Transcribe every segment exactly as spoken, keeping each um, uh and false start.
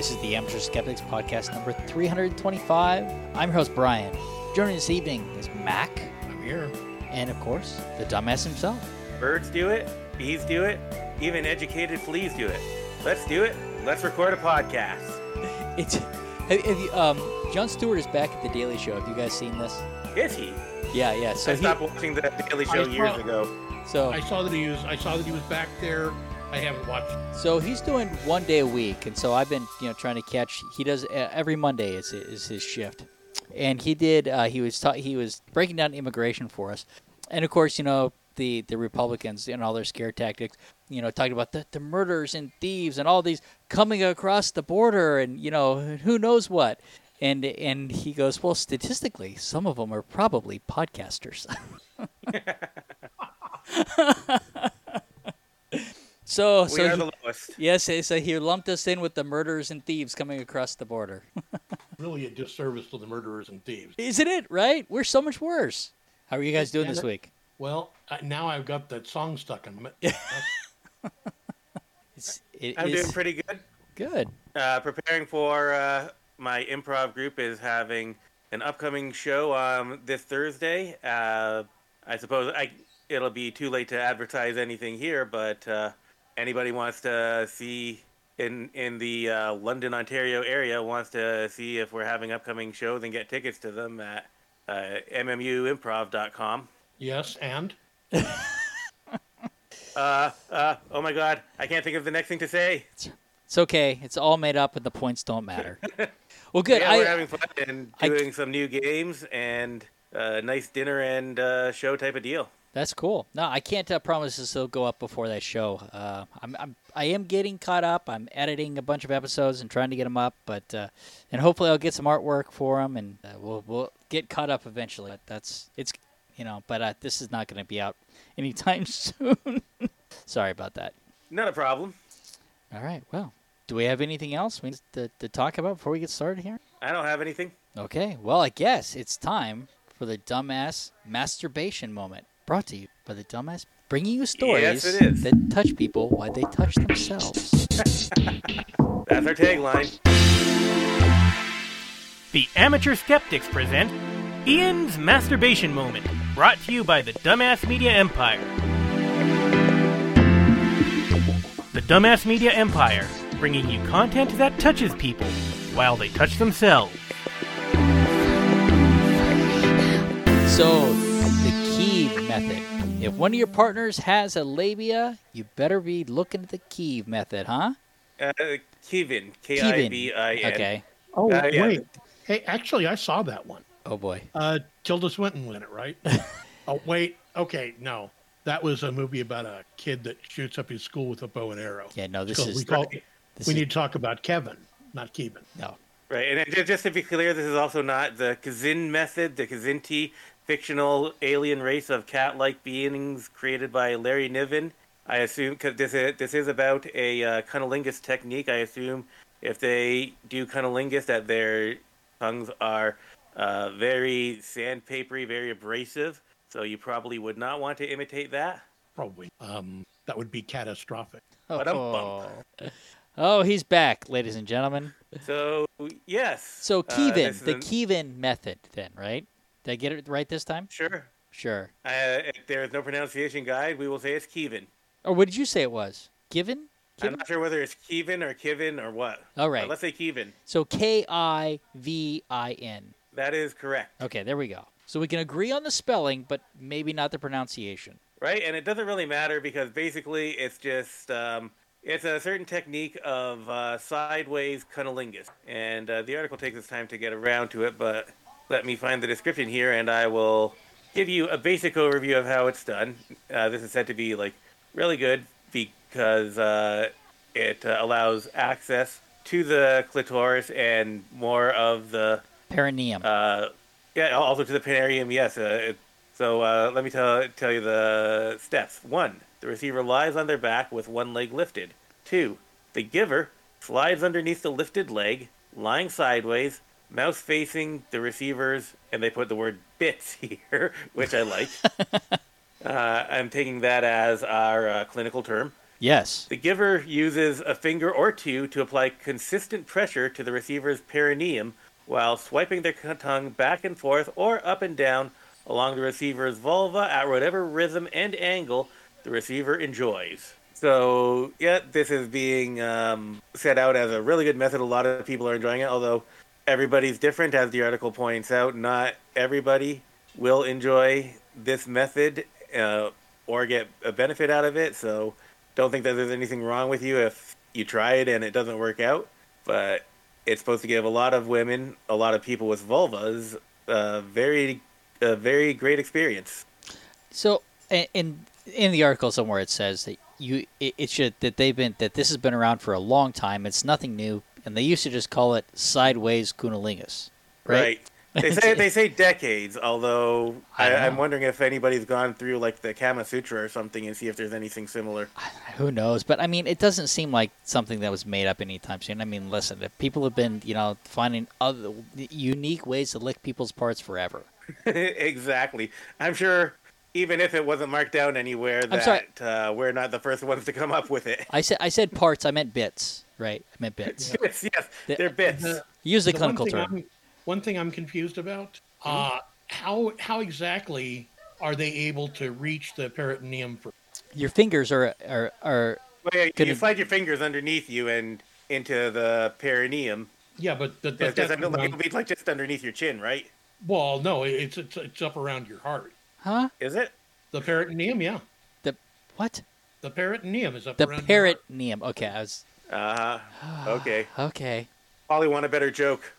This is the Amateur Skeptics podcast number three hundred twenty-five. I'm your host, Brian. Joining this evening is Mac. I'm here. And, of course, the dumbass himself. Birds do it. Bees do it. Even educated fleas do it. Let's do it. Let's record a podcast. It's have, have you, um, Jon Stewart is back at The Daily Show. Have you guys seen this? Is he? Yeah, yeah. So I he, stopped watching The Daily Show I years saw- ago. So I saw that he was. I saw that he was back there. I haven't watched. So he's doing one day a week, and so I've been, you know, trying to catch. He does uh, every Monday is is his shift, and he did. Uh, he was ta- he was breaking down immigration for us, and of course, you know, the, the Republicans and all their scare tactics. You know, talking about the, the murderers and thieves and all these coming across the border, and you know, who knows what. And and he goes, well, statistically, some of them are probably podcasters. So, we so are he, the lowest. yes, so he lumped us in with the murderers and thieves coming across the border. Really, a disservice to the murderers and thieves. Isn't it, right? We're so much worse. How are you guys doing And this it- week? Well, I, now I've got that song stuck in my. It's, it I'm is doing pretty good. good. Uh, preparing for uh, my improv group is having an upcoming show um, this Thursday. Uh, I suppose I it'll be too late to advertise anything here, but uh, anybody wants to see in in the uh, London, Ontario area wants to see if we're having upcoming shows and get tickets to them at uh, m m u improv dot com. Yes, and Uh, uh, oh my God, I can't think of the next thing to say. It's okay. It's all made up, and the points don't matter. Well, good. Yeah, I, we're having fun and I- doing some new games and a nice dinner and uh, show type of deal. That's cool. No, I can't uh, promise this will go up before that show. Uh, I'm, I'm, I am getting caught up. I'm editing a bunch of episodes and trying to get them up, but uh, and hopefully I'll get some artwork for them, and uh, we'll we'll get caught up eventually. But that's it's you know, but uh, this is not going to be out anytime soon. Sorry about that. Not a problem. All right. Well, do we have anything else we need to, to talk about before we get started here? I don't have anything. Okay. Well, I guess it's time for the dumbass masturbation moment. Brought to you by the dumbass, bringing you stories Yes, it is. that touch people while they touch themselves. That's our tagline. The Amateur Skeptics present Ian's Masturbation Moment, brought to you by the Dumbass Media Empire. The Dumbass Media Empire, bringing you content that touches people while they touch themselves. So, the Kiev method. If one of your partners has a labia, you better be looking at the Kiev method, huh? Uh, Kevin, K I V I N. Okay. oh Uh, yeah. wait, hey, actually, I saw that one. Oh boy. Uh, Tilda Swinton win it, right? Oh wait, okay, no, that was a movie about a kid that shoots up his school with a bow and arrow. Yeah. No. This So is. we call, This we is need to talk about Kevin, not Kevin. no. Right, and it- just to be clear, this is also not the Kazin method, the Kazinti fictional alien race of cat-like beings created by Larry Niven. I assume, because this is, this is about a uh, cunnilingus technique, I assume if they do cunnilingus that their tongues are uh, very sandpapery, very abrasive, so you probably would not want to imitate that. Probably. Um, that would be catastrophic. Oh. Oh, he's back, ladies and gentlemen. So, yes. So uh, Kevin, this is the an- Kevin method, then, right? Did I get it right this time? Sure. Sure. Uh, if there is no pronunciation guide, we will say it's Kevin. Or what did you say it was? Given? I'm Kevin? not sure whether it's Kevin or Kevin or what. All Uh, right. let's say Kevin. So K I V I N. That is correct. Okay, there we go. So we can agree on the spelling, but maybe not the pronunciation. Right? And it doesn't really matter because basically it's just, um, it's a certain technique of uh, sideways cunnilingus. And uh, the article takes its time to get around to it, but let me find the description here and I will give you a basic overview of how it's done. Uh, this is said to be, like, really good because uh, it uh, allows access to the clitoris and more of the Perineum. Uh, yeah, also to the perineum, yes. Uh, it, so uh, let me tell tell you the steps. One, the receiver lies on their back with one leg lifted. Two, the giver slides underneath the lifted leg, lying sideways, mouth facing the receivers, and they put the word bits here, which I like. uh, I'm taking that as our uh, clinical term. Yes. The giver uses a finger or two to apply consistent pressure to the receiver's perineum while swiping their tongue back and forth or up and down along the receiver's vulva at whatever rhythm and angle the receiver enjoys. So, yeah, this is being um, set out as a really good method. A lot of people are enjoying it, although everybody's different, as the article points out. Not everybody will enjoy this method uh, or get a benefit out of it, so don't think that there's anything wrong with you if you try it and it doesn't work out. But it's supposed to give a lot of women, a lot of people with vulvas, a very, a very great experience. So, in in the article somewhere it says that you it, it should that they've been that this has been around for a long time. It's nothing new, and they used to just call it sideways cunnilingus, right? Right. They say they say decades, although I I don't I'm know. wondering if anybody's gone through like the Kama Sutra or something and see if there's anything similar. Who knows? But I mean, it doesn't seem like something that was made up anytime soon. I mean, listen, if people have been, you know, finding other unique ways to lick people's parts forever. Exactly. I'm sure even if it wasn't marked down anywhere, I'm sorry. that uh, we're not the first ones to come up with it. I said I said parts. I meant bits, right? I meant bits. Yes, yes, The- they're bits. The- Use the the one clinical thing term. I'm- One thing I'm confused about, uh, how how exactly are they able to reach the peritoneum for? Your fingers are are are. Well, yeah, Could you it- slide your fingers underneath you and into the perineum. Yeah, but, but, It's but just, that's it'll around, be like just underneath your chin, right? well, no, it's, it's it's up around your heart. Huh? Is it? The peritoneum, yeah, The what? the peritoneum is up The around your heart. peritoneum. Okay, I was. Uh huh. Okay. Okay. Polly want a better joke.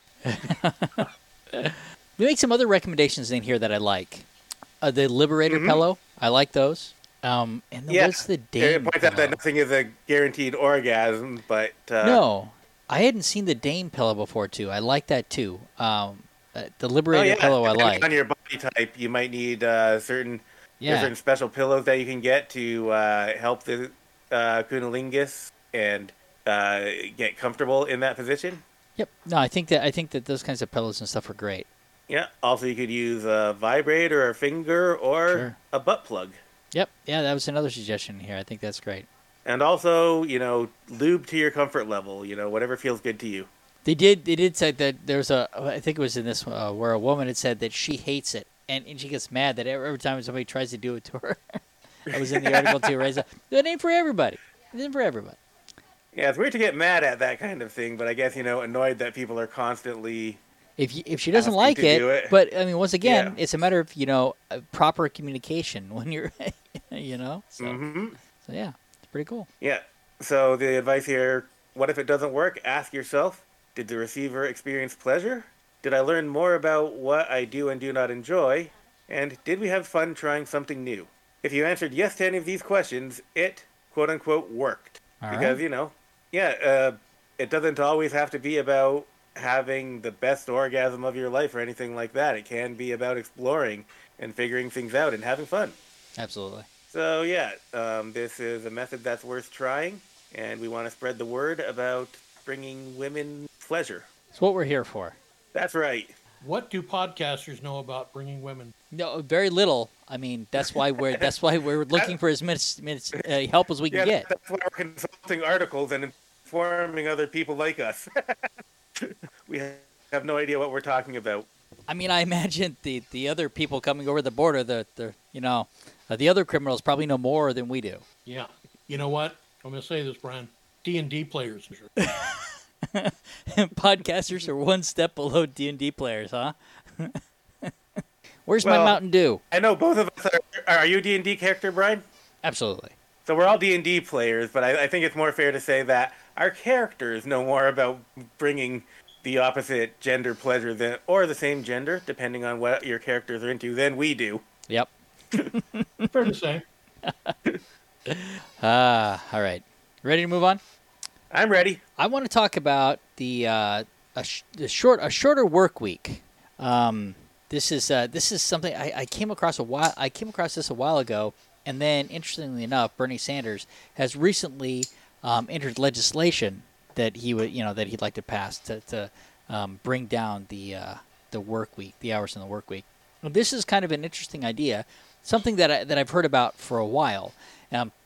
We make some other recommendations in here that I like. Uh, the Liberator Mhm. pillow. I like those. Um, and then Yeah. what's the It Dame points out pillow? that nothing is a guaranteed orgasm, but uh, No, I hadn't seen the Dame pillow before too. I like that too. Um, uh, the Oh, Liberator yeah. pillow I depending like. on your body type, you might need uh, certain Yeah. certain special pillows that you can get to uh, help the uh, cunnilingus and uh, get comfortable in that position. Yep. No, I think that I think that those kinds of pillows and stuff are great. Yeah. Also, you could use a vibrator, a finger, or Sure. a butt plug. Yep. Yeah, that was another suggestion here. I think that's great. And also, you know, lube to your comfort level. You know, whatever feels good to you. They did. They did say that there's a. I think it was in this uh, where a woman had said that she hates it, and, and she gets mad that every, every time somebody tries to do it to her. That was in the article too. Right? So, it ain't for everybody. It ain't for everybody. Yeah, it's weird to get mad at that kind of thing, but I guess, you know, annoyed that people are constantly. If you, if she doesn't Asking like to it, do it. but I mean, once again, Yeah. it's a matter of you know uh, proper communication when you're, you know. So, hmm so yeah, it's pretty cool. Yeah. So the advice here: what if it doesn't work? Ask yourself: did the receiver experience pleasure? Did I learn more about what I do and do not enjoy? And did we have fun trying something new? If you answered yes to any of these questions, it quote unquote worked. All because right. you know, yeah, uh, it doesn't always have to be about having the best orgasm of your life or anything like that. It can be about exploring and figuring things out and having fun. Absolutely. So yeah, um, this is a method that's worth trying, and we want to spread the word about bringing women pleasure. It's what we're here for. That's right. What do podcasters know about bringing women? No, very little. I mean, that's why we're that's why we're looking for as much minutes, uh, help as we can Yeah, get. that's why we're consulting articles and informing other people like us. We have no idea what we're talking about. I mean, I imagine the, the other people coming over the border, the the you know, uh, the other criminals probably know more than we do. Yeah, you know what? I'm going to say this, Brian. D and D players. Podcasters are one step below D and D players, huh? Where's my Well- Mountain Dew? I know both of us are. Are you a D and D character, Brian? Absolutely. So we're all D and D players, but I, I think it's more fair to say that our characters know more about bringing the opposite gender pleasure than, or the same gender, depending on what your characters are into, than we do. Yep. Fair to say. Ah, all right. Ready to move on? I'm ready. I want to talk about the uh, a, sh- the short a shorter work week. Um, this is uh, this is something I, I came across a while. I came across this a while ago, and then interestingly enough, Bernie Sanders has recently um, entered legislation that he would you know that he'd like to pass to, to um, bring down the uh, the work week, the hours in the work week. Well, this is kind of an interesting idea, something that I, that I've heard about for a while. Um,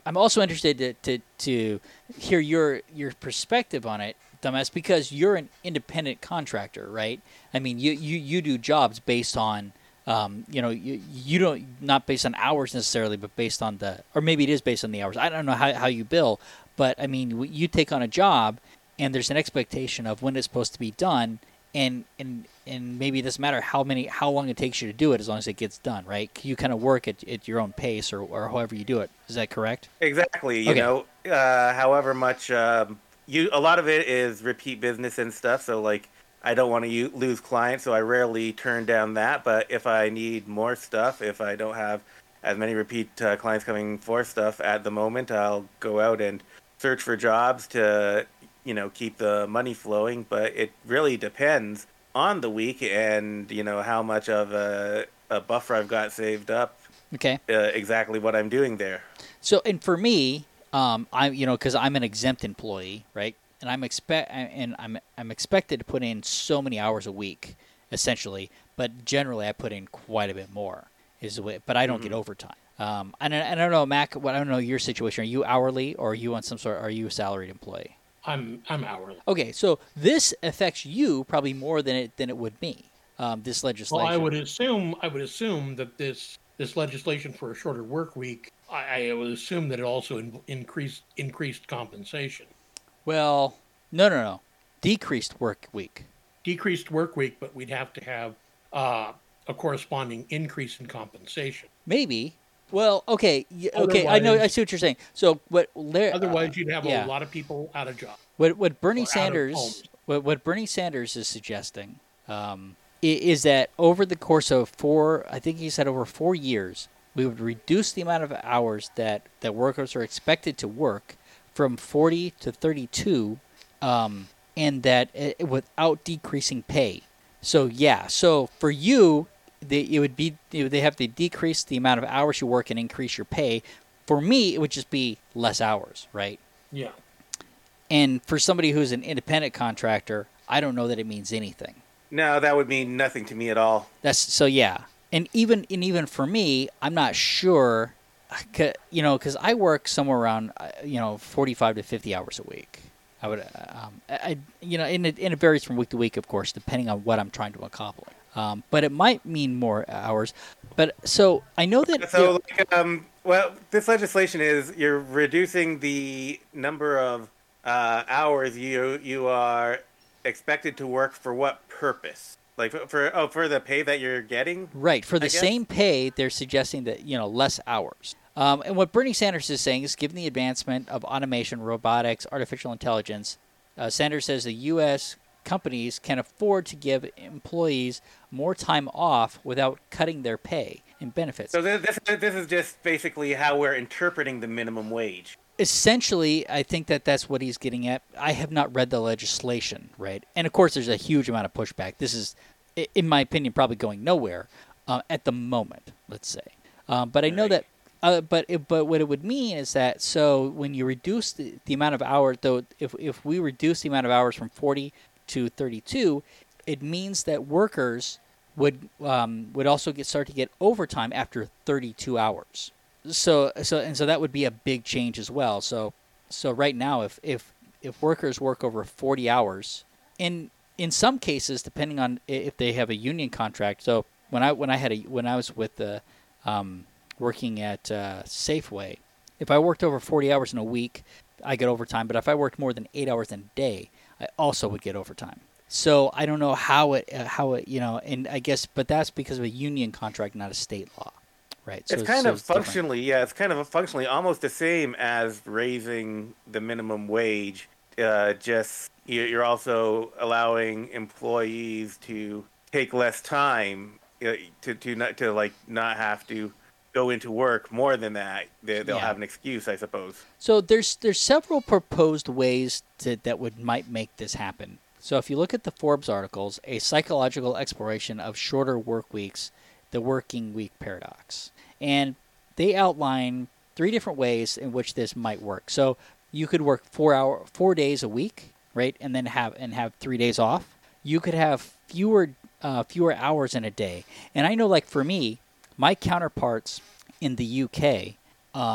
I'm also interested to, to, to hear your your perspective on it, Dumbass, because you're an independent contractor, right? I mean, you, you, you do jobs based on, um, you know, you, you don't, not based on hours necessarily, but based on the, or maybe it is based on the hours. I don't know how, how you bill, but I mean, you take on a job and there's an expectation of when it's supposed to be done, and and and maybe it doesn't matter how many how long it takes you to do it as long as it gets done, right? You kind of work at, at your own pace or, or however you do it. Is that correct? Exactly. You Okay. know, uh, however much um, you a lot of it is repeat business and stuff. So like, I don't want to u- lose clients, so I rarely turn down that. But if I need more stuff, if I don't have as many repeat uh, clients coming for stuff at the moment, I'll go out and search for jobs to, you know, keep the money flowing. But it really depends on the week and, you know, how much of a, a buffer I've got saved up, Okay. uh, exactly what I'm doing there. So, and for me, um, I you know, because I'm an exempt employee, right? And I'm expect and I'm I'm expected to put in so many hours a week, essentially. But generally, I put in quite a bit more. Is the way, but I don't Mm-hmm. get overtime. Um, and I, I don't know, Mac. What I don't know your situation. Are you hourly or are you on some sort? Are you a salaried employee? I'm I'm hourly. Okay, so this affects you probably more than it than it would me. Um, this legislation. Well, I would assume I would assume that this this legislation for a shorter work week, I, I would assume that it also in, increased increased compensation. Well, no, no, no. Decreased work week. Decreased work week, but we'd have to have uh, a corresponding increase in compensation. Maybe. Well, okay, y- okay. I know. I Otherwise- see what you're saying. So what? Lar- Otherwise, uh, you'd have yeah. a lot of people out of job. What what Bernie or out of Sanders homes. what, what Bernie Sanders is suggesting um, i- is that over the course of four, I think he said over four years, we would reduce the amount of hours that, that workers are expected to work from forty to thirty-two, um, and that uh, without decreasing pay. So yeah, so for you, they, it would be you know, they have to decrease the amount of hours you work and increase your pay. For me, it would just be less hours, right? Yeah. And for somebody who's an independent contractor, I don't know that it means anything. No, that would mean nothing to me at all. That's so yeah. And even and even for me, I'm not sure, 'ca- you know, because I work somewhere around uh, you know forty-five to fifty hours a week. I would, um, I, I- you know, and it, and it varies from week to week, of course, depending on what I'm trying to accomplish. Um, but it might mean more hours. But so I know that. So, like, um, well, this legislation is you're reducing the number of uh, hours you you are expected to work for what purpose? Like for, for oh for the pay that you're getting? Right. For the I guess? same pay, they're suggesting that, you know, less hours. Um, and what Bernie Sanders is saying is given the advancement of automation, robotics, artificial intelligence, uh, Sanders says the U S companies can afford to give employees more time off without cutting their pay and benefits. So this this, this is just basically how we're interpreting the minimum wage. Essentially, I think that that's what he's getting at. I have not read the legislation, right? And of course, there's a huge amount of pushback. This is, i- in my opinion, probably going nowhere uh, at the moment. Let's say, um, but I know Right. that. Uh, but it, but what it would mean is that so when you reduce the, the amount of hours, though, if if we reduce the amount of hours from forty to thirty-two, it means that workers would um, would also get start to get overtime after thirty-two hours. So so and so that would be a big change as well. So so right now, if if if workers work over forty hours, in in some cases, depending on i- if they have a union contract. So when I when I had a when I was with the um, working at uh, Safeway, if I worked over forty hours in a week, I get overtime. But if I worked more than eight hours in a day, I also would get overtime. So I don't know how it uh, how it you know, and I guess, but that's because of a union contract, not a state law, right? So It's kind so of different. functionally, yeah, it's kind of functionally almost the same as raising the minimum wage. Uh, just you- you're also allowing employees to take less time uh, to to not to like not have to go into work more than that. They, they'll Yeah. have an excuse, I suppose. So there's there's several proposed ways to, that would might make this happen. So if you look at the Forbes articles, a psychological exploration of shorter work weeks, the working week paradox, and they outline three different ways in which this might work. So you could work four hour four days a week, right, and then have and have three days off. You could have fewer uh, fewer hours in a day, and I know, like for me, my counterparts in the U K. Um,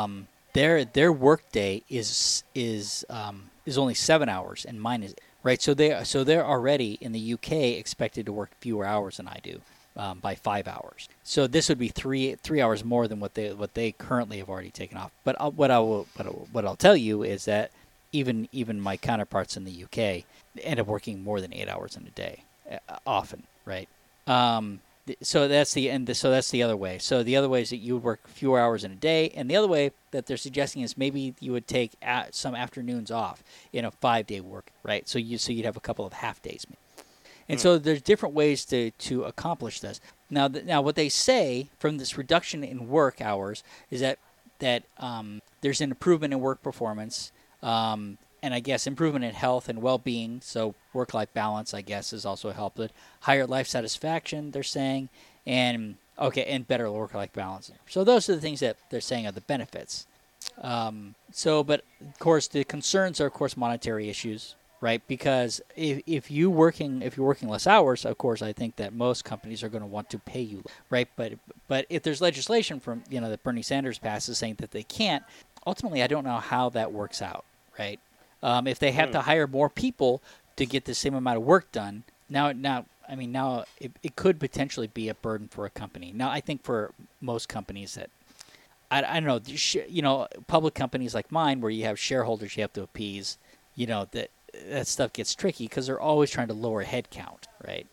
their their work day is is um, is only seven hours, and mine is right. So they so they're already in the U K expected to work fewer hours than I do. Um, by five hours, so this would be three three hours more than what they what they currently have already taken off. But I'll, what I will what, I- what I'll tell you is that even even my counterparts in the U K end up working more than eight hours in a day, uh, often, right? Um, th- so that's the and so that's the other way. So the other way is that you would work fewer hours in a day, and the other way that they're suggesting is maybe you would take a some afternoons off in a five day work, right? So you so you'd have a couple of half days. And so there's different ways to, to accomplish this. Now, th- now what they say from this reduction in work hours is that that um, there's an improvement in work performance, um, and I guess improvement in health and well-being. So work-life balance, I guess, is also helped with higher life satisfaction. They're saying, and okay, and better work-life balance. So those are the things that they're saying are the benefits. Um, so, but of course, the concerns are, of course, monetary issues. Right, because if if you working if you're working less hours, of course, I think that most companies are going to want to pay you, right? But but if there's legislation from you know that Bernie Sanders passes saying that they can't, ultimately, I don't know how that works out, right? Um, if they have mm. to hire more people to get the same amount of work done, now now I mean now it, it could potentially be a burden for a company. Now I think for most companies that I I don't know you know public companies like mine where you have shareholders you have to appease, you know that. that stuff gets tricky because they're always trying to lower headcount, right?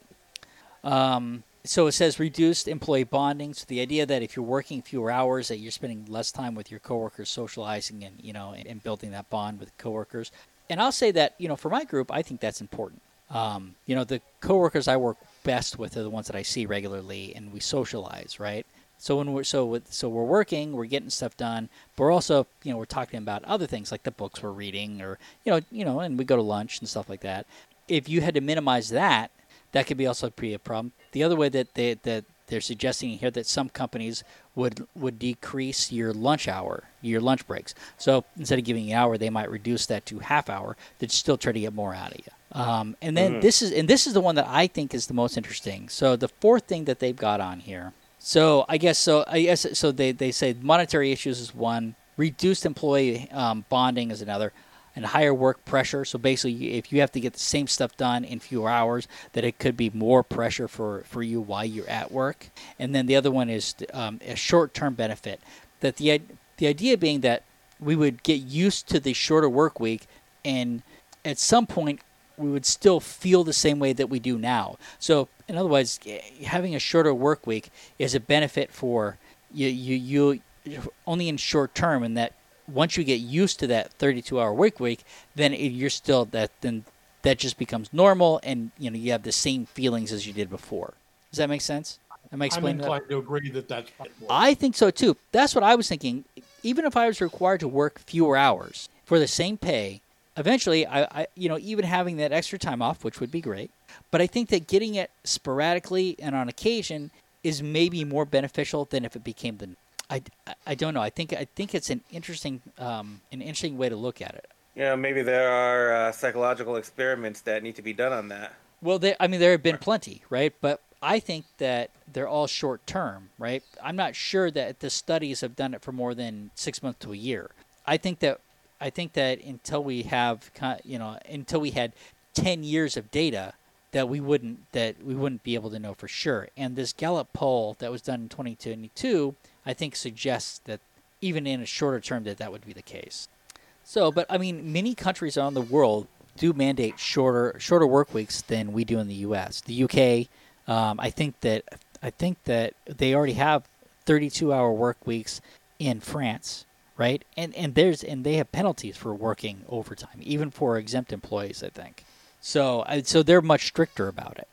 Um, so it says reduced employee bonding. So the idea that if you're working fewer hours, that you're spending less time with your coworkers, socializing and you know and, and building that bond with coworkers. And I'll say that you know for my group, I think that's important. Um, you know, the coworkers I work best with are the ones that I see regularly, and we socialize, right? So when we're so with, so we're working, we're getting stuff done, but we're also you know we're talking about other things like the books we're reading, or you know you know, and we go to lunch and stuff like that. If you had to minimize that, that could be also be a problem. The other way that they that they're suggesting here that some companies would would decrease your lunch hour, your lunch breaks. So instead of giving you an hour, they might reduce that to half hour. They'd still try to get more out of you. Um, and then mm. this is and this is the one that I think is the most interesting. So the fourth thing that they've got on here. So I guess so. I guess so. They, they say monetary issues is one, reduced employee um, bonding is another, and higher work pressure. So basically, if you have to get the same stuff done in fewer hours, that it could be more pressure for, for you while you're at work. And then the other one is um, a short-term benefit. That the the idea being that we would get used to the shorter work week, and at some point we would still feel the same way that we do now. So in other words, having a shorter work week is a benefit for you, you, you only in short term, and that once you get used to that thirty-two hour work week, then it, you're still that then that just becomes normal, and you know you have the same feelings as you did before. Does that make sense? Am I explaining that? I'm inclined to agree that that's possible. I think so too. That's what I was thinking. Even if I was required to work fewer hours for the same pay, eventually, I, I, you know, even having that extra time off, which would be great, but I think that getting it sporadically and on occasion is maybe more beneficial than if it became the. I, I don't know. I think I think it's an interesting um, an interesting way to look at it. Yeah, maybe there are uh, psychological experiments that need to be done on that. Well, there, I mean, there have been plenty, right? But I think that they're all short term, right? I'm not sure that the studies have done it for more than six months to a year. I think that. I think that until we have, you know, until we had ten years of data, that we wouldn't that we wouldn't be able to know for sure. And this Gallup poll that was done in twenty twenty-two, I think, suggests that even in a shorter term that that would be the case. So, but I mean, many countries around the world do mandate shorter shorter work weeks than we do in the U S. The U K, um, I think that I think that they already have thirty-two hour work weeks in France. Right, and and there's and they have penalties for working overtime, even for exempt employees, I think. So so they're much stricter about it.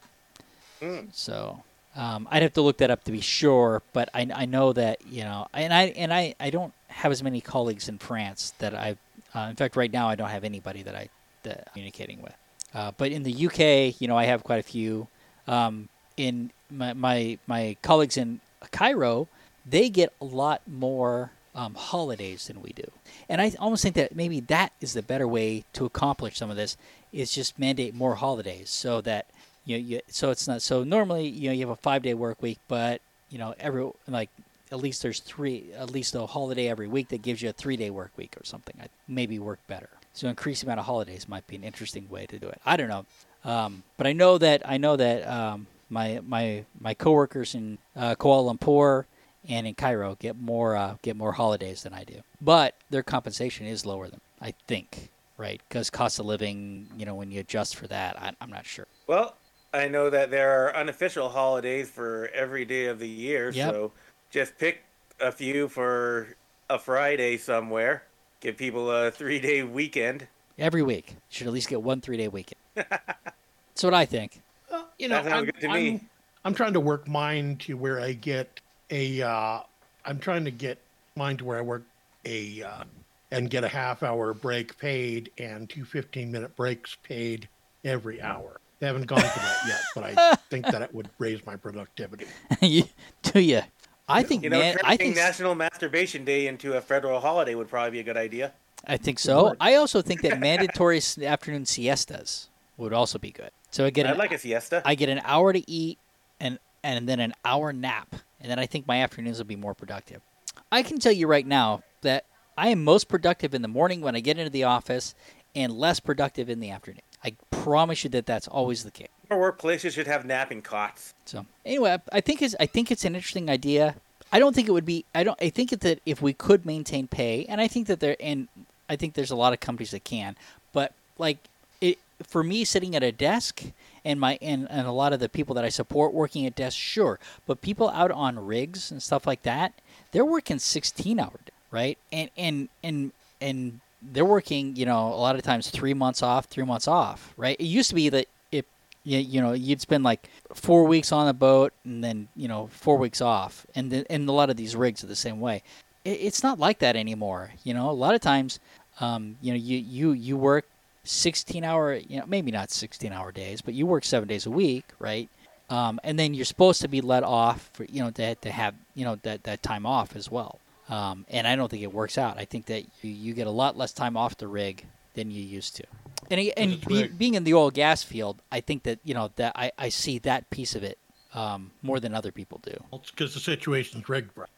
Mm. So um, I'd have to look that up to be sure, but I, I know that you know, and I and I, I don't have as many colleagues in France that I. Uh, in fact, right now I don't have anybody that I that I'm communicating with. Uh, but in the U K, you know, I have quite a few. Um, in my, my my colleagues in Cairo, they get a lot more. Um, holidays than we do. And I almost think that maybe that is the better way to accomplish some of this, is just mandate more holidays so that, you know, you, so it's not, so normally, you know, you have a five day work week, but, you know, every, like at least there's three, at least a holiday every week that gives you a three-day work week or something. I maybe work better. So increase the amount of holidays might be an interesting way to do it. I don't know, um, but I know that I know that um, my my my coworkers in uh, Kuala Lumpur and in Cairo get more uh, get more holidays than I do, but their compensation is lower than I think, right? Because cost of living, you know, when you adjust for that, I, I'm not sure. Well, I know that there are unofficial holidays for every day of the year, Yep. so just pick a few for a Friday somewhere. Give people a three-day weekend. Every week, you should at least get one three-day weekend. That's what I think. Well, you know, That sounds I'm, good to I'm, me. I'm trying to work mine to where I get a. Uh, I'm trying to get mine to where I work a uh, and get a half hour break paid and two fifteen minute breaks paid every hour. They haven't gone for that yet, but I think that it would raise my productivity. You- do you? I think, You know, man. I turning think. National Masturbation Day into a federal holiday would probably be a good idea. I think so. I also think that mandatory s- afternoon siestas would also be good. So I get I'd an, like a siesta. I get an hour to eat and and then an hour nap, and then I think my afternoons will be more productive. I can tell you right now that I am most productive in the morning when I get into the office, and less productive in the afternoon. I promise you that that's always the case. Our workplaces should have napping cots. So anyway, I I think it's I think it's an interesting idea. I don't think it would be. I don't. I think that if we could maintain pay, and I think that there, and I think there's a lot of companies that can, but like it for me, sitting at a desk, and my and, and a lot of the people that I support working at desks, sure, but people out on rigs and stuff like that, they're working sixteen hour day, right? And and and and they're working, you know, a lot of times three months off, three months off, right? It used to be that if you, you know, you'd spend like four weeks on the boat and then, you know, four weeks off. And the, and a lot of these rigs are the same way. It, it's not like that anymore. You know, a lot of times, um, you know, you, you, you work sixteen hour, you know, maybe not sixteen hour days, but you work seven days a week, right? Um, and then you're supposed to be let off for, you know, to, to have, you know, that, that time off as well. Um, and I don't think it works out. I think that you, you get a lot less time off the rig than you used to. And and it's be, rigged. being in the oil and gas field, I think that, you know, that I, I see that piece of it um, more than other people do. Well, it's because the situation's rigged, bro.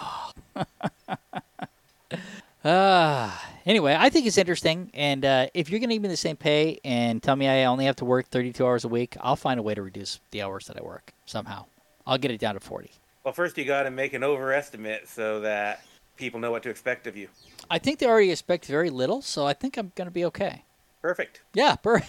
Uh, anyway, I think it's interesting. And uh, if you're going to give me the same pay and tell me I only have to work thirty-two hours a week, I'll find a way to reduce the hours that I work somehow. I'll get it down to forty. Well, first you got to make an overestimate so that people know what to expect of you. I think they already expect very little, so I think I'm going to be okay. Perfect. Yeah, per-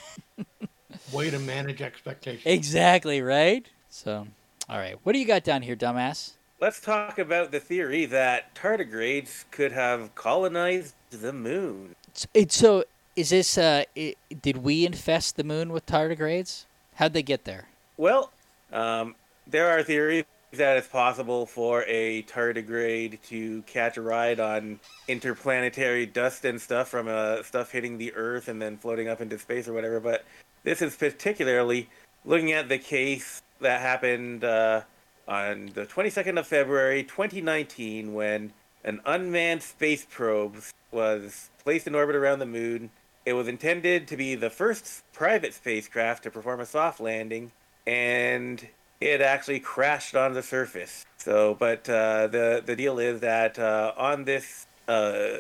Way to manage expectations. exactly, right? So, all right. What do you got down here, dumbass? Let's talk about the theory that tardigrades could have colonized the moon. So, it, so is this, uh, it, did we infest the moon with tardigrades? How'd they get there? Well, um, there are theories that it's possible for a tardigrade to catch a ride on interplanetary dust and stuff from uh, stuff hitting the Earth and then floating up into space or whatever. But this is particularly looking at the case that happened uh, on the twenty-second of February, twenty nineteen, when an unmanned space probe was placed in orbit around the moon. It was intended to be the first private spacecraft to perform a soft landing, and it actually crashed on the surface. So, but uh, the the deal is that uh, on this uh,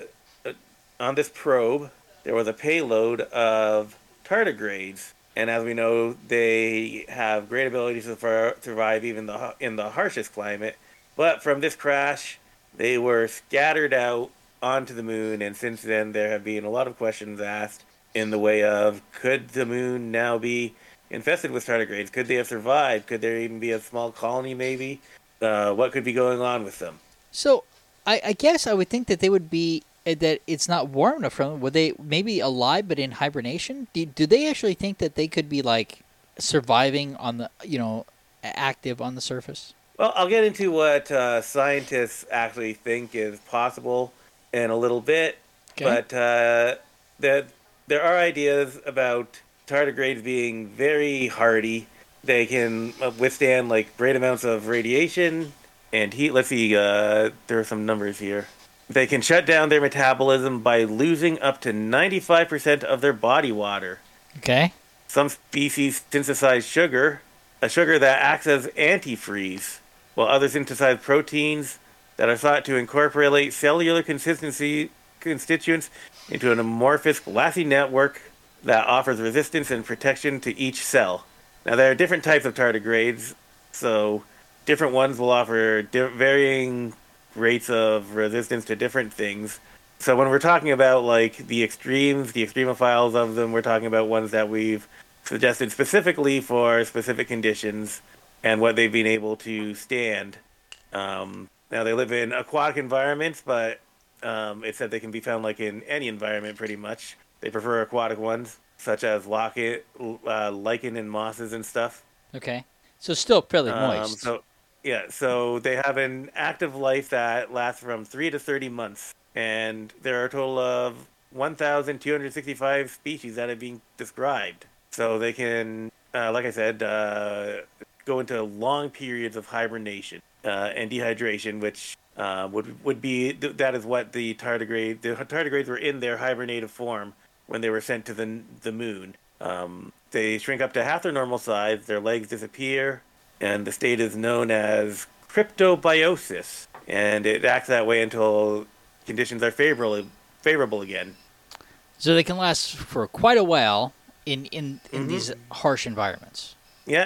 on this probe there was a payload of tardigrades, and as we know, they have great abilities to sur- survive even the in the harshest climate. But from this crash, they were scattered out onto the moon, and since then there have been a lot of questions asked in the way of, could the moon now be infested with tardigrades? Could they have survived? Could there even be a small colony, maybe? Uh, what could be going on with them? So, I, I guess I would think that they would be, uh, that it's not warm enough for them. Would they maybe alive but in hibernation? Do, do they actually think that they could be, like, surviving on the, you know, active on the surface? Well, I'll get into what uh, scientists actually think is possible in a little bit. Okay. But uh, there, there are ideas about tardigrades being very hardy. They can withstand like great amounts of radiation and heat. Let's see, uh, there are some numbers here. They can shut down their metabolism by losing up to ninety-five percent of their body water. Okay. Some species synthesize sugar, a sugar that acts as antifreeze, while others synthesize proteins that are thought to incorporate cellular consistency constituents into an amorphous glassy network that offers resistance and protection to each cell. Now, there are different types of tardigrades, so different ones will offer di- varying rates of resistance to different things. So when we're talking about like the extremes, the extremophiles of them, we're talking about ones that we've suggested specifically for specific conditions and what they've been able to stand. Um, now they live in aquatic environments, but um, it said they can be found like in any environment pretty much. They prefer aquatic ones, such as locket, uh, lichen and mosses and stuff. Okay. So still fairly Um, moist. so yeah, so they have an active life that lasts from three to thirty months, and there are a total of one thousand two hundred sixty-five species that have been described. So they can, uh, like I said, uh, go into long periods of hibernation uh, and dehydration, which uh, would would be th- that is what the tardigrade the tardigrades were in their hibernative form when they were sent to the the moon. Um, they shrink up to half their normal size. Their legs disappear, and the state is known as cryptobiosis, and it acts that way until conditions are favorable favorable again. So they can last for quite a while in in, in Mhm. these harsh environments. Yeah,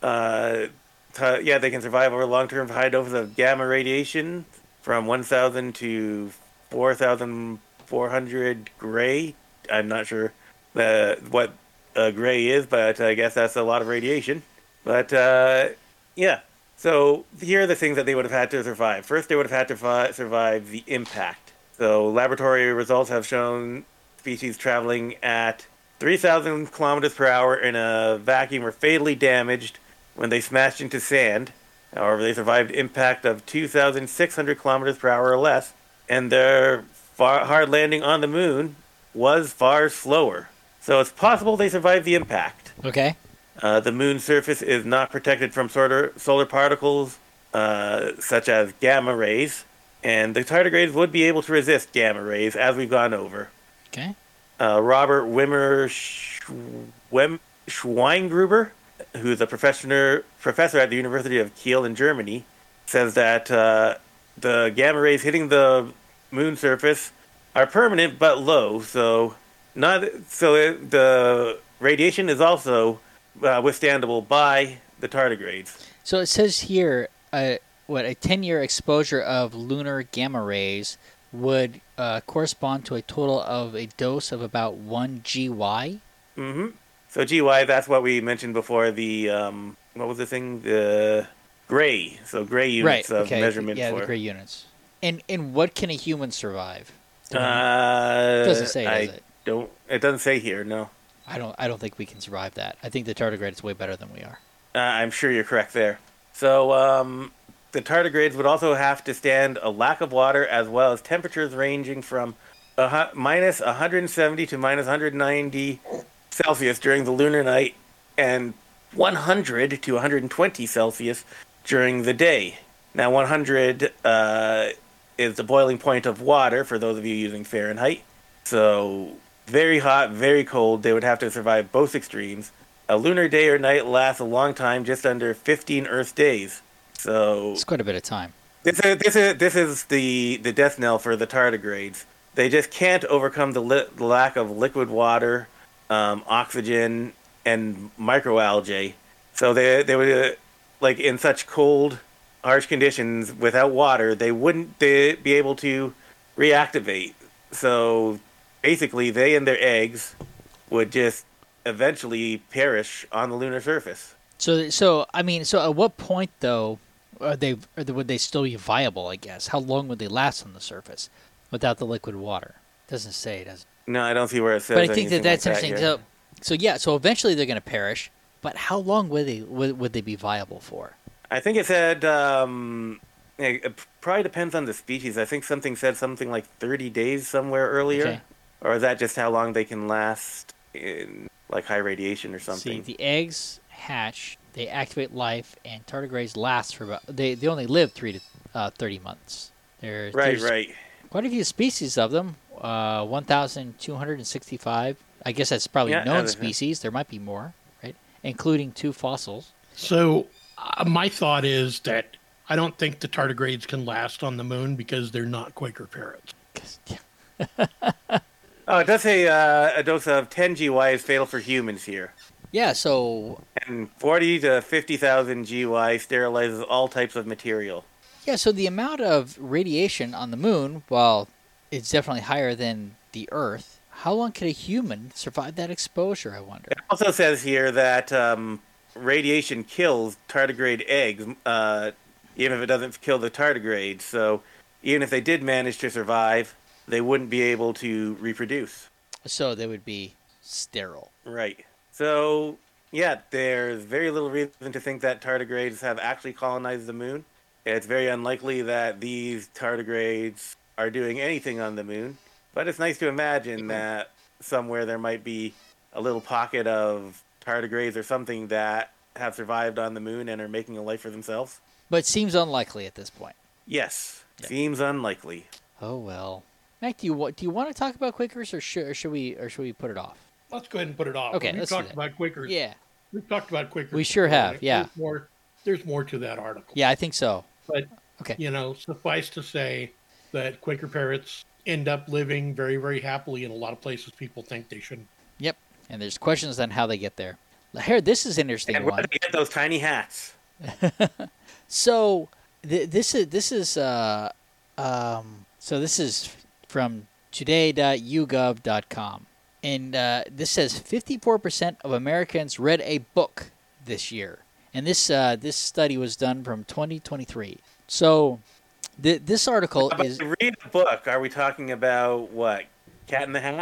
uh, t- yeah, they can survive over long-term high doses of gamma radiation from one thousand to four thousand four hundred gray. I'm not sure uh, what uh, gray is, but I guess that's a lot of radiation. But uh, yeah, so here are the things that they would have had to survive. First, they would have had to fi- survive the impact. So laboratory results have shown species traveling at three thousand kilometers per hour in a vacuum were fatally damaged when they smashed into sand. However, they survived impact of two thousand six hundred kilometers per hour or less, and their far hard landing on the moon was far slower. So it's possible they survived the impact. Okay. Uh, the moon's surface is not protected from solar, solar particles uh, such as gamma rays, and the tardigrades would be able to resist gamma rays, as we've gone over. Okay. Uh, Robert Wimmer Schwem- Schweingruber, who's a professor professor at the University of Kiel in Germany, says that uh, the gamma rays hitting the moon surface are permanent but low. So not so it, the radiation is also uh, withstandable by the tardigrades. So it says here, uh, what a ten-year exposure of lunar gamma rays would uh, correspond to a total of a dose of about one G Y. Mm-hmm. So G Y, that's what we mentioned before. The um, what was the thing? The gray. So gray units Right. of Okay. measurement Yeah, for. the gray units. And and what can a human survive? Uh, It doesn't say, I does it? don't. It doesn't say here. No. I don't. I don't think we can survive that. I think the tardigrade is way better than we are. Uh, I'm sure you're correct there. So um, the tardigrades would also have to stand a lack of water as well as temperatures ranging from a hu- minus one hundred seventy to minus one hundred ninety Celsius during the lunar night and one hundred to one hundred twenty Celsius during the day. Now, one hundred uh, is the boiling point of water for those of you using Fahrenheit. So very hot, very cold. They would have to survive both extremes. A lunar day or night lasts a long time, just under fifteen Earth days. So It's quite a bit of time. this is this is this is the the death knell for the tardigrades. They just can't overcome the, li- the lack of liquid water, um, oxygen, and microalgae. So they they would uh, like in such cold, harsh conditions without water, they wouldn't they, be able to reactivate. So basically, they and their eggs would just eventually perish on the lunar surface. So so I mean, so at what point though are they are they, would they still be viable? I guess. How long would they last on the surface without the liquid water? Doesn't say. Does. No, I don't see where it says. But I think that anything that's like that interesting. here. So so yeah. So eventually they're going to perish. But how long would they would, would they be viable for? I think it said um, it probably depends on the species. I think something said something like thirty days somewhere earlier, Okay. or is that just how long they can last in like high radiation or something? See, the eggs hatch, they activate life, and tardigrades last for about they they only live three to uh, thirty months. There, right, there's right. quite a few species of them. Uh, one thousand two hundred and sixty-five. I guess that's probably Yeah, known uh, species. There might be more, right? Including two fossils. So uh, my thought is that I don't think the tardigrades can last on the moon because they're not Quaker parrots. Oh, it does say uh, a dose of ten G Y is fatal for humans here. Yeah, so And forty to fifty thousand G Y sterilizes all types of material. yeah, so the amount of radiation on the moon, while it's definitely higher than the Earth, how long could a human survive that exposure, I wonder? It also says here that um, radiation kills tardigrade eggs, uh, even if it doesn't kill the tardigrades. So even if they did manage to survive, they wouldn't be able to reproduce. So they would be sterile. Right. So, yeah, there's very little reason to think that tardigrades have actually colonized the moon. It's very unlikely that these tardigrades are doing anything on the moon. But it's nice to imagine that somewhere there might be a little pocket of tardigrades or something that have survived on the moon and are making a life for themselves. But seems unlikely at this point. Yes, Yeah. seems unlikely. Oh well. Mac, do you wa- do you want to talk about Quakers, or should or should we or should we put it off? Let's go ahead and put it off. Okay, We've let's do talked that. about Quakers. Yeah. We've talked about Quakers. We sure before, have, and yeah. There's more, there's more to that article. Yeah, I think so. But, Okay. you know, suffice to say that Quaker parrots end up living very, very happily in a lot of places people think they shouldn't. Yep. And there's questions on how they get there. Here, this is an interesting And where one. do they get those tiny hats? So th- this is this is uh um so this is from today dot u gov dot com, and uh, this says fifty-four percent of Americans read a book this year, and this uh, this study was done from twenty twenty-three. So th- this article But is, to read a book, are we talking about what? Cat in the Hat?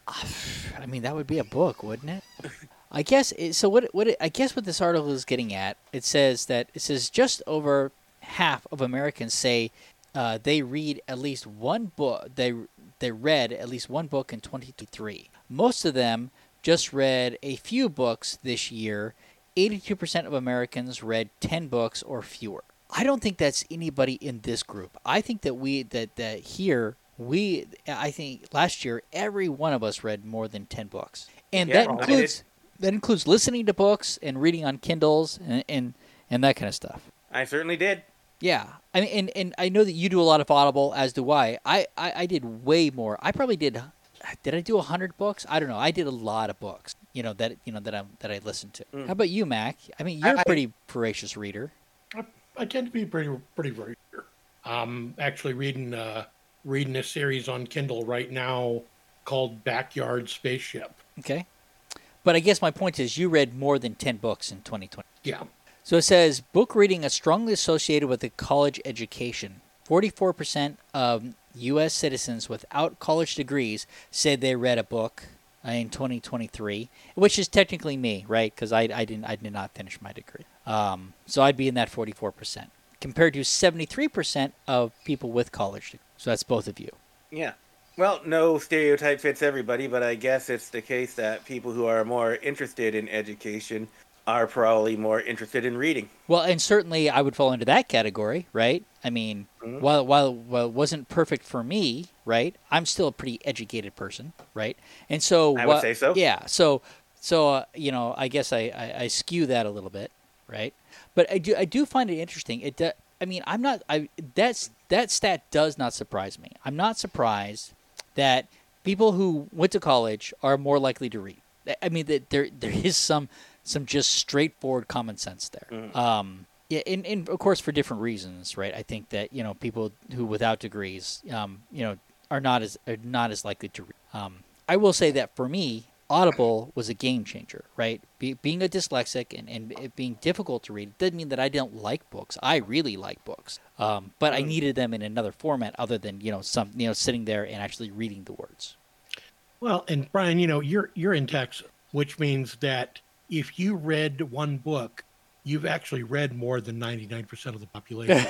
I mean, that would be a book, wouldn't it? I guess it, so. What what it, I guess what this article is getting at, it says that it says just over half of Americans say uh, they read at least one book. They they read at least one book in twenty twenty-three. Most of them just read a few books this year. eighty-two percent of Americans read ten books or fewer. I don't think that's anybody in this group. I think that we that that here we I think last year every one of us read more than ten books. And Yeah, that I includes that includes listening to books and reading on Kindles and, and and that kind of stuff. I certainly did. Yeah, I mean, and, and I know that you do a lot of Audible, as do I. I, I, I did way more. I probably did. Did I do a hundred books? I don't know. I did a lot of books. You know that you know that I that I listened to. Mm. How about you, Mac? I mean, you're I- a pretty voracious reader. I, I tend to be pretty, pretty, very sure. I'm actually reading, uh, reading a series on Kindle right now called Backyard Spaceship. Okay, but I guess my point is you read more than ten books in twenty twenty. Yeah. So it says book reading is strongly associated with a college education. forty-four percent of U S citizens without college degrees said they read a book uh, in twenty twenty-three, which is technically me, right? Because I, I didn't I did not finish my degree. Um, so I'd be in that forty-four percent compared to seventy-three percent of people with college degrees. So that's both of you. Yeah. Well, no stereotype fits everybody, but I guess it's the case that people who are more interested in education are probably more interested in reading. Well, and certainly I would fall into that category, right? I mean, Mhm. while, while while it wasn't perfect for me, right? I'm still a pretty educated person, right? And so I would wha- say so. Yeah. So so uh, you know, I guess I, I, I skew that a little bit, right? But I do I do find it interesting. It do, I mean, I'm not I that's that stat does not surprise me. I'm not surprised that people who went to college are more likely to read. I mean, that there there is some some just straightforward common sense there. Mhm. Um, yeah, and, and of course for different reasons, right? I think that you know people who without degrees, um, you know, are not as are not as likely to read. Um, I will say that for me, Audible was a game changer, right? Be, being a dyslexic and, and it being difficult to read doesn't mean that I don't like books. I really like books, um, but I Mm. needed them in another format other than you know some you know sitting there and actually reading the words. Well, and Brian, you know, you're you're in Texas, which means that if you read one book, you've actually read more than ninety-nine percent of the population.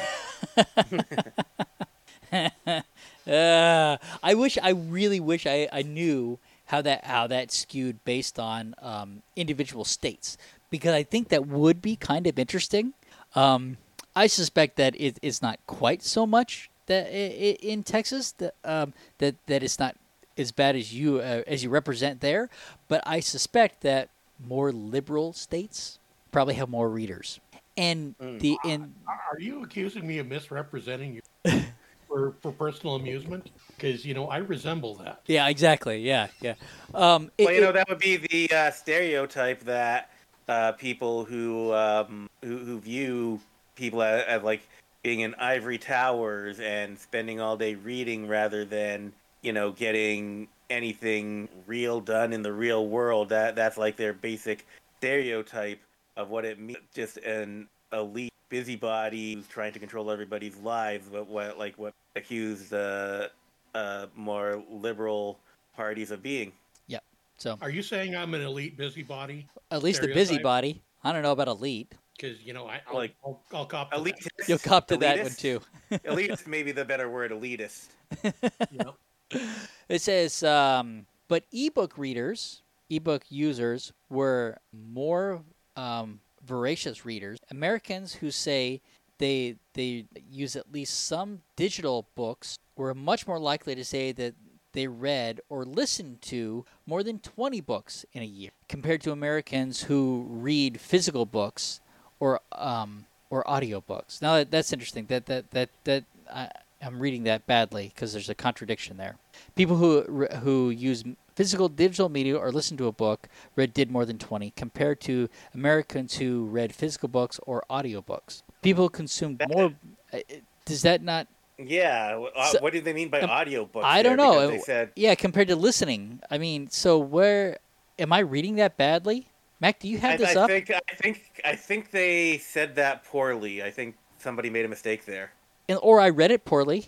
uh, I wish I really wish I, I knew how that how that skewed based on um, individual states, because I think that would be kind of interesting. Um, I suspect that it, it's not quite so much that i- i- in Texas that um, that that it's not as bad as you uh, as you represent there, but I suspect that more liberal states probably have more readers. And Mm. the in Are you accusing me of misrepresenting you for, for personal amusement? Because, you know, I resemble that. yeah, exactly. Yeah, yeah. Um, it, Well, you know, it- that would be the uh, stereotype that uh, people who, um, who who view people as, as like being in ivory towers and spending all day reading rather than, you know, getting anything real done in the real world. That that's like their basic stereotype of what it means. Just an elite busybody who's trying to control everybody's lives. But what like what accused uh, uh, more liberal parties of being. yeah. So Are you saying I'm an elite busybody? at least a busybody. I don't know about elite. Because, you know, I, I'll, Like, I'll, I'll cop to Elitist. You'll cop to that one Elitist? too. Elitist may be the better word, elitist. that. You know? It says, um, but ebook readers, ebook users were more um, voracious readers. Americans who say they they use at least some digital books were much more likely to say that they read or listened to more than twenty books in a year, compared to Americans who read physical books or um, or audiobooks. Now that, that's interesting. That that that that I, I'm reading that badly because there's a contradiction there. People who who use physical digital media or listen to a book read did more than twenty, compared to Americans who read physical books or audiobooks. People consumed more. uh, Does that not? Yeah. Uh, So- what do they mean by um, audiobooks? I there? don't know. Because They said, Yeah, compared to listening. I mean, so where am I reading that badly? Mac, do you have I, this I up? think, I think, I think they said that poorly. I think somebody made a mistake there. And- or I read it poorly.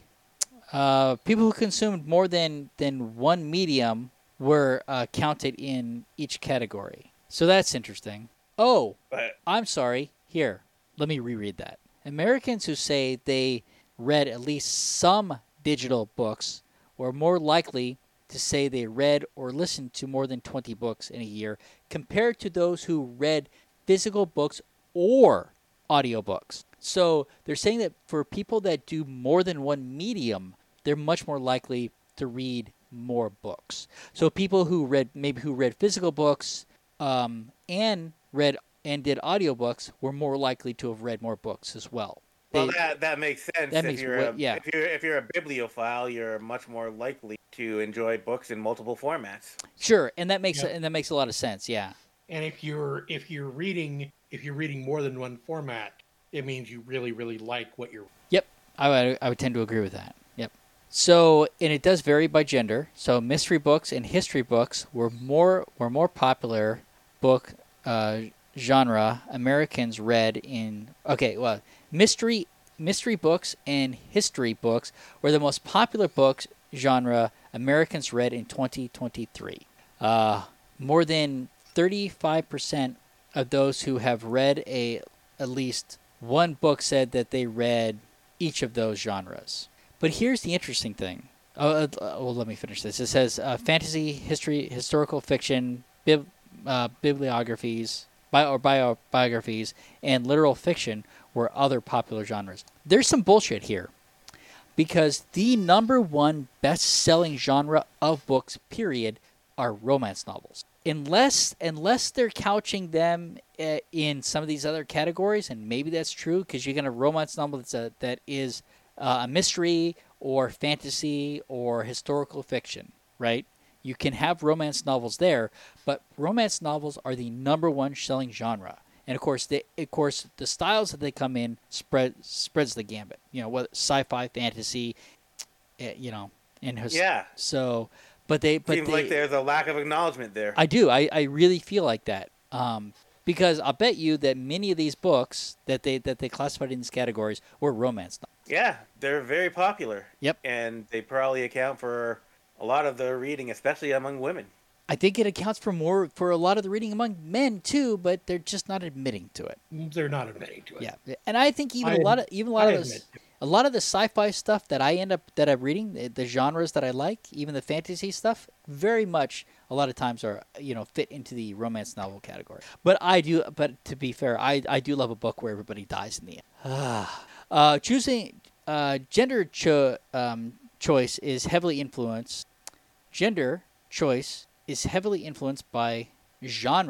Uh, people who consumed more than, than one medium were uh, counted in each category. So that's interesting. Oh, But I'm sorry. Here, let me reread that. Americans who say they read at least some digital books were more likely to say they read or listened to more than twenty books in a year, compared to those who read physical books or audiobooks. So they're saying that for people that do more than one medium, they're much more likely to read more books. So people who read maybe who read physical books um, and read and did audiobooks were more likely to have read more books as well. well, They- that that makes sense. that if makes you're way- a, yeah. if you're if you're a bibliophile, you're much more likely to enjoy books in multiple formats. Sure, and that makes Yeah. and that makes a lot of sense. Yeah. And if you're if you're reading if you're reading more than one format, it means you really really like what you're. Yep, I would I would tend to agree with that. Yep. So, and it does vary by gender. So, mystery books and history books were more were more popular book uh, genre Americans read in. Okay, well, mystery mystery books and history books were the most popular books genre Americans read in twenty twenty-three. Uh, more than thirty-five percent of those who have read a at least one book said that they read each of those genres. But here's the interesting thing. Oh, uh, well, let me finish this. It says uh, fantasy, history, historical fiction, bib, uh, bibliographies, bio, or bio, biographies, and literal fiction were other popular genres. There's some bullshit here, because the number one best-selling genre of books, period, are romance novels. Unless unless they're couching them uh, in some of these other categories, and maybe that's true, because you're going to romance novel that's a, that is uh, a mystery or fantasy or historical fiction, right? You can have romance novels there, but romance novels are the number one selling genre. And of course, they, of course, the styles that they come in spread spreads the gambit. You know, what sci-fi, fantasy, uh, you know, and his, Yeah. So, but they, but Seems they, like there's a lack of acknowledgement there. I do. I, I really feel like that. Um, because I'll bet you that many of these books that they that they classified in these categories were romance novels. Yeah, they're very popular. Yep. And they probably account for a lot of the reading, especially among women. I think it accounts for more for a lot of the reading among men too, but they're just not admitting to it. They're not admitting to it. Yeah, and I think even I a lot of admit- even a lot I of this, admit to it. a lot of the sci-fi stuff that I end up that I'm reading, the, the genres that I like, even the fantasy stuff, very much a lot of times are you know fit into the romance novel category. But I do, but to be fair, I I do love a book where everybody dies in the end. uh, choosing uh, gender cho- um, choice is heavily influenced. Gender choice is heavily influenced by genre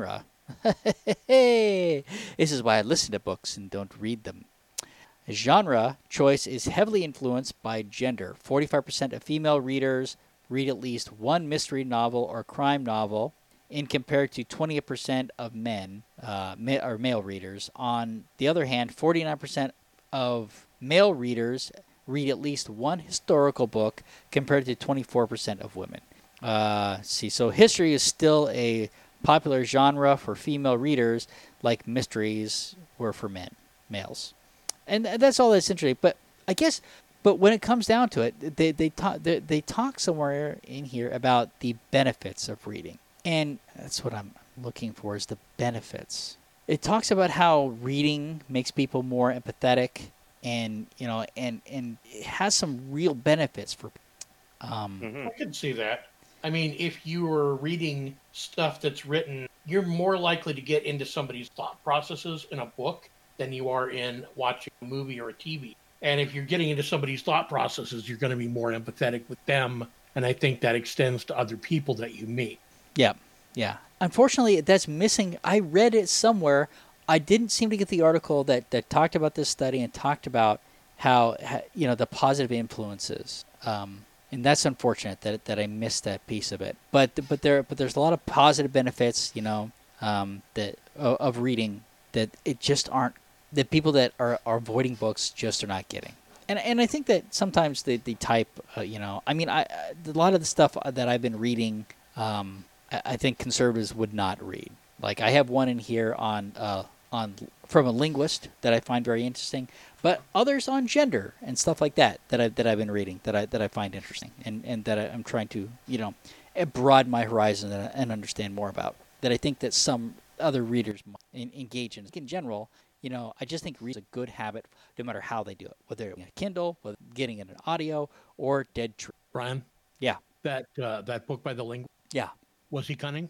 Hey, this is why I listen to books and don't read them. Genre choice is heavily influenced by gender. forty-five percent of female readers read at least one mystery novel or crime novel, in compared to twenty percent of men, uh, ma- or male readers. On the other hand, forty-nine percent of male readers read at least one historical book, compared to twenty-four percent of women. Uh, see, so history is still a popular genre for female readers, like mysteries were for men, males. And that's all that's interesting. But I guess, but when it comes down to it, they they talk they, they talk somewhere in here about the benefits of reading, and that's what I'm looking for, is the benefits. It talks about how reading makes people more empathetic, and you know, and and it has some real benefits for. Um, Mm-hmm. I could see that. I mean, if you were reading stuff that's written, you're more likely to get into somebody's thought processes in a book than you are in watching a movie or a T V. And if you're getting into somebody's thought processes, you're going to be more empathetic with them. And I think that extends to other people that you meet. Yeah, yeah. Unfortunately, that's missing. I read it somewhere. I didn't seem to get the article that, that talked about this study and talked about how, how you know, the positive influences. Um, and that's unfortunate that that I missed that piece of it. But but there but there's a lot of positive benefits, you know, um, that of, of reading that it just aren't, that people that are, are avoiding books just are not getting. And and I think that sometimes the the type, uh, you know, I mean, I, I a lot of the stuff that I've been reading. Um, I think conservatives would not read. Like, I have one in here on uh, on from a linguist that I find very interesting, but others on gender and stuff like that that I that I've been reading that I that I find interesting, and, and that I, I'm trying to, you know, broaden my horizon and, and understand more about. That I think that some other readers might engage in. In general, you know, I just think reading is a good habit, no matter how they do it, whether it's a Kindle, whether getting it in audio, or dead tree. Brian, Yeah, that uh, that book by the linguist, yeah. was he cunning?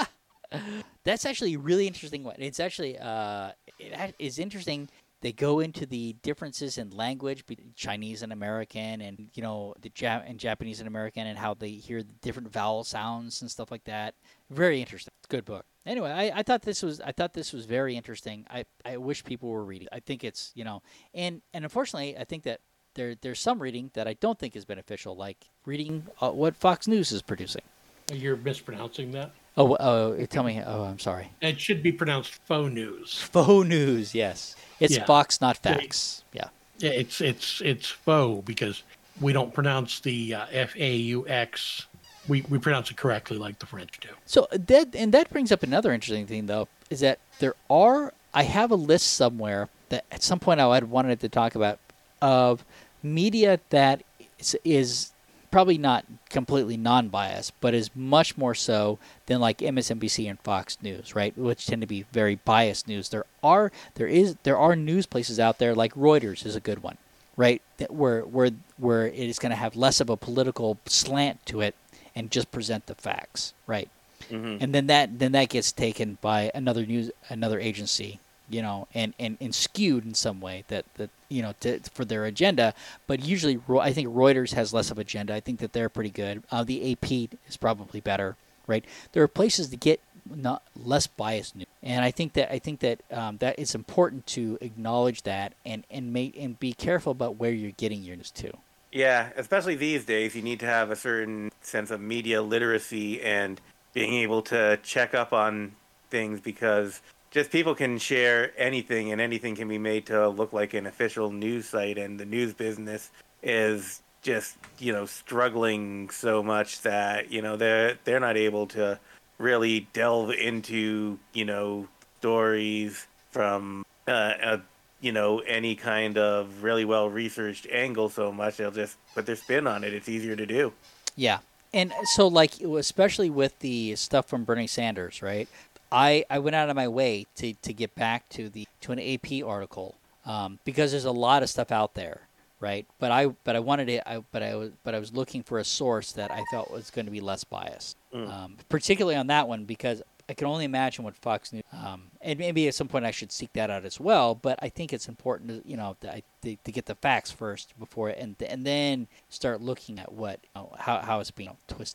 That's actually a really interesting one. It's actually uh, it is interesting. They go into the differences in language between Chinese and American, and you know the Jap- and Japanese and American, and how they hear the different vowel sounds and stuff like that. Very interesting. Good book. Anyway, I, I thought this was I thought this was very interesting. I, I wish people were reading. I think it's, you know, and and unfortunately, I think that there there's some reading that I don't think is beneficial, like reading uh, what Fox News is producing. You're mispronouncing that. Oh, oh, tell me. Oh, I'm sorry. It should be pronounced faux news. Faux news, yes. It's Yeah. Fox, not facts. Yeah. Yeah, it's it's it's faux because we don't pronounce the uh, F A U X. We we pronounce it correctly like the French do. So that and that brings up another interesting thing, though, is that there are. I have a list somewhere that at some point I had wanted to talk about of media that is, is probably not completely non-biased, but is much more so than like M S N B C and Fox News, right? Which tend to be very biased news. There are there is there are news places out there, like Reuters is a good one, right? That where where where it is going to have less of a political slant to it and just present the facts, right? Mm-hmm. And then that then that gets taken by another news another agency, you know, and, and, and skewed in some way that, that you know to, for their agenda. But usually, I think Reuters has less of agenda. I think that they're pretty good. Uh, the A P is probably better, right? There are places to get not less biased news, and I think that I think that um, that it's important to acknowledge that and and make and be careful about where you're getting your news to. Yeah, especially these days, you need to have a certain sense of media literacy and being able to check up on things, because just people can share anything and anything can be made to look like an official news site, and the news business is just, you know, struggling so much that, you know, they're they're not able to really delve into, you know, stories from uh, a you know, any kind of really well-researched angle so much. They'll just put their spin on it. It's easier to do. Yeah. And so, like, especially with the stuff from Bernie Sanders, right? I, I went out of my way to, to get back to the to an A P article um, because there's a lot of stuff out there, right? But I but I wanted it. I, but I was but I was looking for a source that I felt was going to be less biased, Mm. um, particularly on that one, because I can only imagine what Fox News, um, and maybe at some point I should seek that out as well. But I think it's important, to, you know, to, to, to get the facts first before, and and then start looking at what, you know, how how it's being twisted.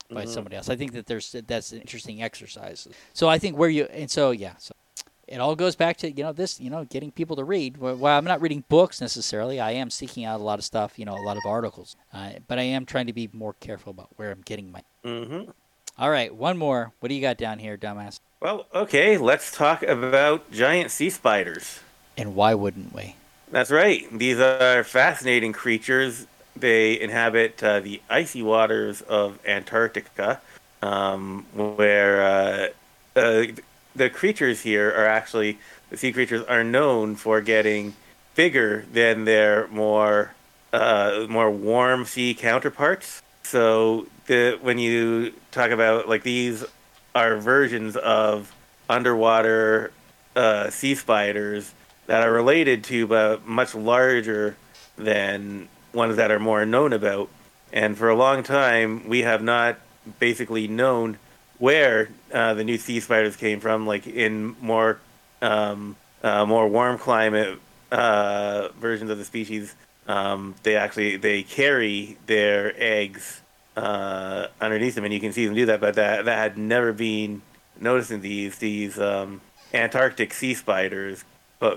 by Mhm. somebody else. I think that there's that's an interesting exercise. So I think where you and so yeah, so it all goes back to you know this you know getting people to read. Well, while I'm not reading books necessarily, I am seeking out a lot of stuff, you know, a lot of articles. Uh, but I am trying to be more careful about where I'm getting my. Mm-hmm. All right, one more. What do you got down here, dumbass? Well, okay, let's talk about giant sea spiders. And why wouldn't we? That's right. These are fascinating creatures. They inhabit uh, the icy waters of Antarctica, um, where uh, uh, the creatures here are actually, the sea creatures are known for getting bigger than their more uh, more warm sea counterparts. So the when you talk about, like, these are versions of underwater uh, sea spiders that are related to, but much larger than ones that are more known about. And for a long time, we have not basically known where uh, the new sea spiders came from. Like in more um, uh, more warm climate uh, versions of the species, um, they actually they carry their eggs uh, underneath them, and you can see them do that. But that that had never been noticed in these these um, Antarctic sea spiders, but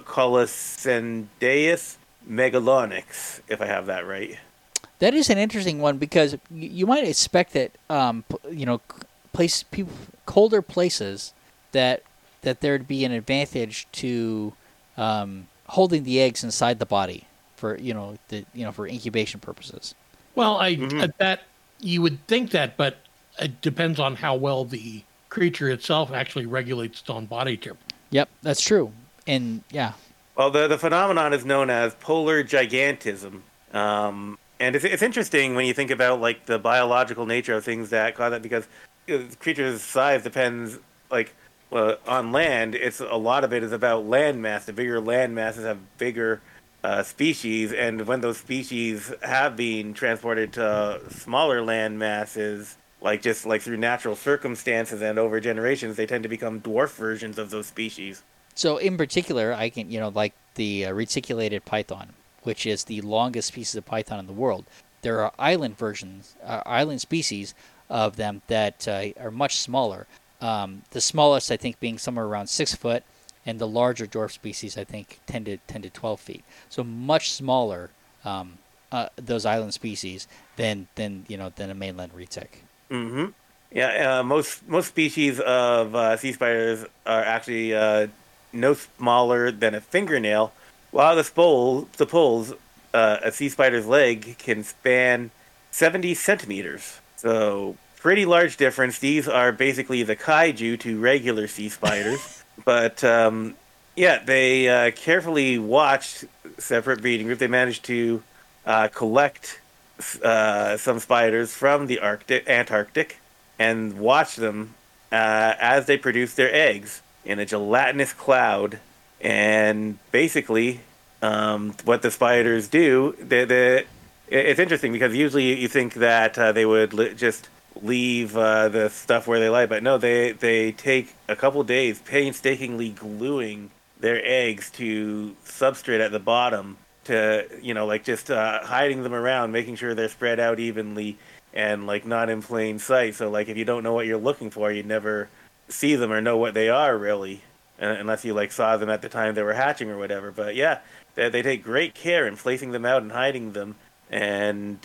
Colossendeus megalonyx, if I have that right. That is an interesting one because y- you might expect that um, p- you know c- place people colder places that that there'd be an advantage to um, holding the eggs inside the body for you know the you know for incubation purposes. Well, I Mhm. uh, that you would think that, but it depends on how well the creature itself actually regulates its own body temperature. Yep, that's true. And yeah, Well, the the phenomenon is known as polar gigantism, um, and it's it's interesting when you think about, like, the biological nature of things that cause that, because you know, the creature's size depends, like, uh, on land. It's a lot of it is about land mass. The bigger land masses have bigger uh, species, and when those species have been transported to smaller land masses, like just like through natural circumstances and over generations, they tend to become dwarf versions of those species. so in particular, I can you know like the uh, reticulated python, which is the longest species of python in the world. There are island versions, uh, island species of them that uh, are much smaller. Um, the smallest, I think, being somewhere around six foot, and the larger dwarf species, I think, ten to ten to twelve feet. So much smaller um, uh, those island species than than you know than a mainland retic. Mm-hmm. Yeah, uh, most most species of uh, sea spiders are actually uh, no smaller than a fingernail, while the spole, the poles, uh, a sea spider's leg can span seventy centimeters. So pretty large difference. These are basically the kaiju to regular sea spiders. But um, yeah, they uh, carefully watched separate breeding group. They managed to uh, collect uh, some spiders from the Arctic, Antarctic, and watch them uh, as they produce their eggs in a gelatinous cloud. And basically, um, what the spiders do, they, they, it's interesting because usually you think that uh, they would li- just leave uh, the stuff where they lie, but no, they they take a couple days painstakingly gluing their eggs to substrate at the bottom, to you know like just uh, hiding them around, making sure they're spread out evenly and like not in plain sight. So like if you don't know what you're looking for, you never see them or know what they are really, uh, unless you like saw them at the time they were hatching or whatever. But yeah, they, they take great care in placing them out and hiding them, and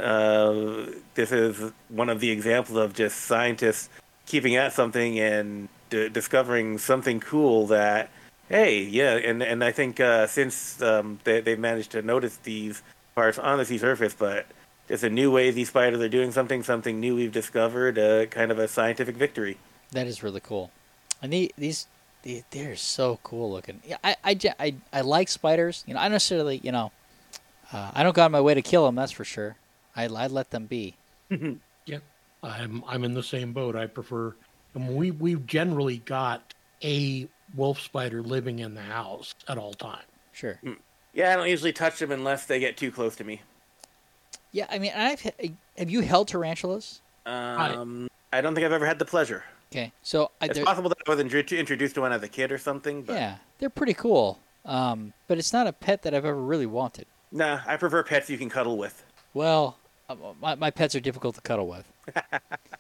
uh, this is one of the examples of just scientists keeping at something and d- discovering something cool that, hey, yeah, and and I think uh, since um, they they've managed to notice these parts on the sea surface, but just a new way these spiders are doing something, something new we've discovered, uh, kind of a scientific victory. That is really cool. And the, these, they, they're so cool looking. Yeah, I, I, ge- I, I like spiders. You know, I don't necessarily, you know, uh, I don't go out of my way to kill them. That's for sure. I, I let them be. Yeah, I'm I'm in the same boat. I prefer. And we we've generally got a wolf spider living in the house at all times. Sure. Yeah, I don't usually touch them unless they get too close to me. Yeah, I mean, I've have you held tarantulas? Um, I don't think I've ever had the pleasure. Okay, so I, It's they're- possible that I was intro- introduced to one as a kid or something, but yeah, they're pretty cool. Um, but it's not a pet that I've ever really wanted. nah, I prefer pets you can cuddle with. Well, uh, my, my pets are difficult to cuddle with.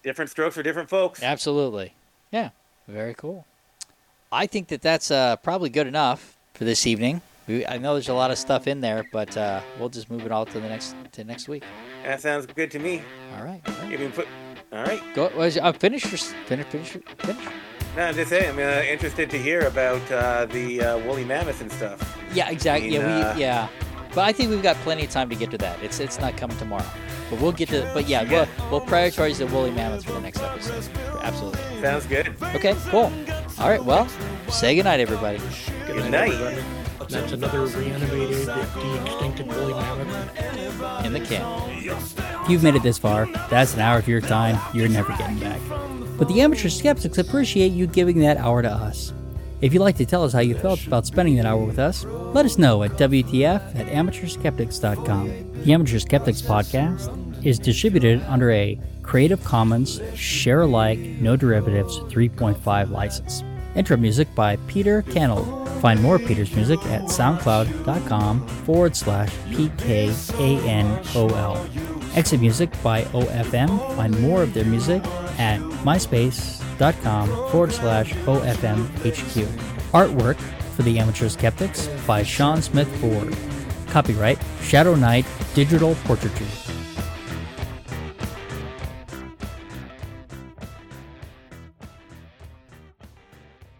Different strokes for different folks. Absolutely. Yeah. Very cool. I think that that's uh, probably good enough for this evening. We, I know there's a lot of stuff in there, but uh, we'll just move it all to the next to next week. That sounds good to me. All right. All right. You can put. All right. Go. Was uh, finish your finish finish finish. No, I'm just saying. I'm uh, interested to hear about uh, the uh, woolly mammoth and stuff. Yeah. Exactly. I mean, yeah. uh, We. Yeah. But I think we've got plenty of time to get to that. It's it's not coming tomorrow, but we'll get to. But yeah, Yeah. we'll we'll prioritize the woolly mammoths for the next episode. Absolutely. Sounds good. Okay. Cool. All right. Well, say goodnight, everybody. Good night. everybody. That's another reanimated, de-extincted woolly mammoth. In the can. If you've made it this far, that's an hour of your time you're never getting back. But the Amateur Skeptics appreciate you giving that hour to us. If you'd like to tell us how you felt about spending that hour with us, let us know at W T F at amateur skeptics dot com. The Amateur Skeptics podcast is distributed under a Creative Commons Share-alike No Derivatives three point five license. Intro music by Peter Cannell. Find more Peter's music at soundcloud.com forward slash P-K-A-N-O-L. Exit music by O F M. Find more of their music at myspace.com forward slash OFMHQ. Artwork for the Amateur Skeptics by Sean Smith Ford. Copyright Shadow Knight Digital Portraiture.